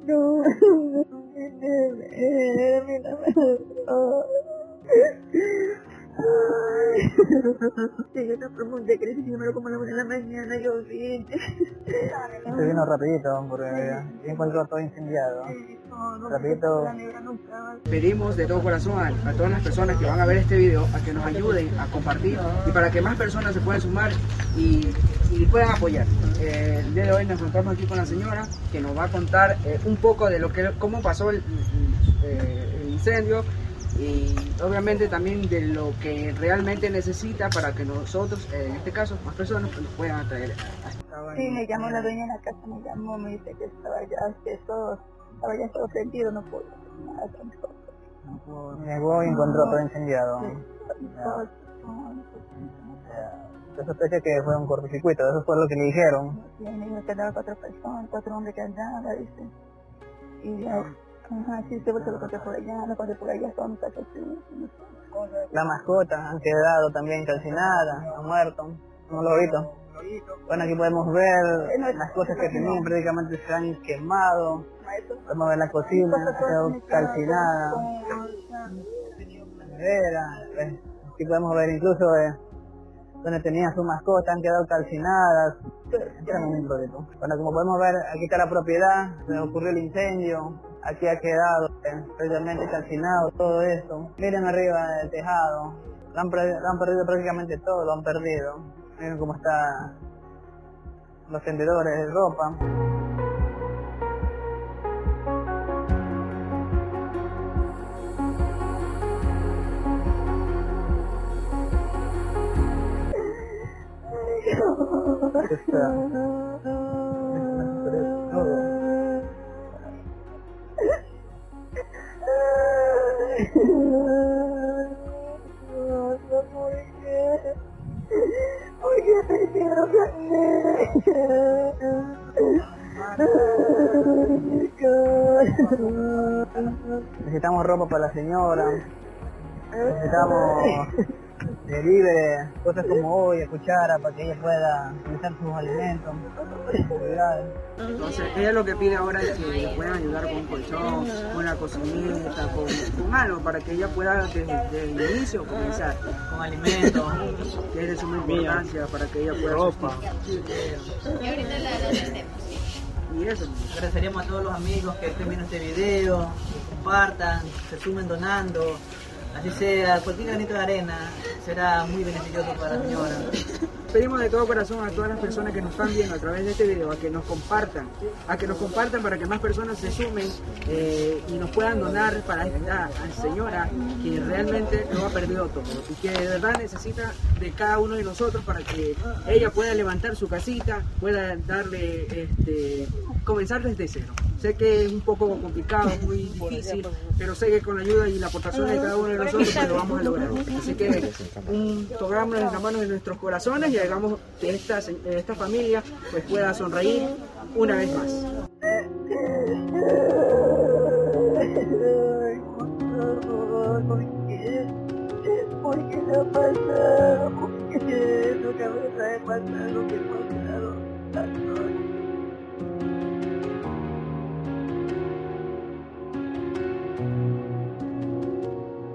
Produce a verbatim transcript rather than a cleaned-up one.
No, sí, yo te pregunté que si me lo como a la una de la mañana, yo vi. Se vino rapidito porque ya encontró todo incendiado. Rapidito. Pedimos de todo corazón a, a todas las personas que van a ver este video a que nos ayuden a compartir y para que más personas se puedan sumar y, y puedan apoyar. Eh, el día de hoy nos encontramos aquí con la señora que nos va a contar eh, un poco de lo que cómo pasó el, eh, el incendio y obviamente también de lo que realmente necesita para que nosotros, eh, en este caso, más personas pues, nos puedan atraer. Sí, me llamó la dueña de la casa, me llamó, me dice que estaba ya, que todo, estaba ya todo prendido, no puedo hacer nada tampoco. Llegó y encontró todo incendiado. Sí, Yo sospecho que fue un cortocircuito, eso fue lo que le dijeron. Sí, me dijo que andaba cuatro personas, cuatro hombres que andaban, dice. Y ya, ajá, sí, se volvió lo conté por allá, lo conté por allá, todos mis cachos, Las mascotas han quedado también calcinadas, han muerto, unos lobitos. Bueno, aquí podemos ver las cosas que tenían, prácticamente se han quemado. Podemos ver la cocina, ha quedado calcinada. La nevera, pues, aquí podemos ver incluso eh, donde tenían su mascota, han quedado calcinadas. Bueno, como podemos ver, aquí está la propiedad, se ocurrió el incendio, aquí ha quedado eh, precisamente calcinado todo esto. Miren arriba del tejado, lo han, lo han perdido prácticamente todo, lo han perdido. Miren cómo están los tendedores de ropa. Necesitamos ropa para la señora, necesitamos de víveres, cosas como olla, cuchara, para que ella pueda utilizar sus alimentos. Entonces, ella lo que pide ahora es que le puedan ayudar con un colchón, con una cocineta, con, con algo, para que ella pueda desde, desde el inicio comenzar con alimentos, que es de suma importancia para que ella pueda ropa. Y ahorita la agradecemos. Y eso. Agradeceríamos a todos los amigos que estén viendo este video, que compartan, se sumen donando. Así sea, cualquier granito de arena será muy beneficioso para la señora. Pedimos de todo corazón a todas las personas que nos están viendo a través de este video a que nos compartan, a que nos compartan para que más personas se sumen eh, y nos puedan donar para esta señora que realmente lo ha perdido todo y que de verdad necesita de cada uno de nosotros para que ella pueda levantar su casita, pueda darle, este, comenzar desde cero. Sé que es un poco complicado, muy difícil, pero sé que con la ayuda y la aportación de cada uno de nosotros pues lo vamos a lograr. Así que un, tomámonos en las manos de nuestros corazones y hagamos que esta, esta familia pues pueda sonreír una vez más. ¿Por qué no ha pasado? ¿Por qué nunca me sabe pasar lo que ha pasado?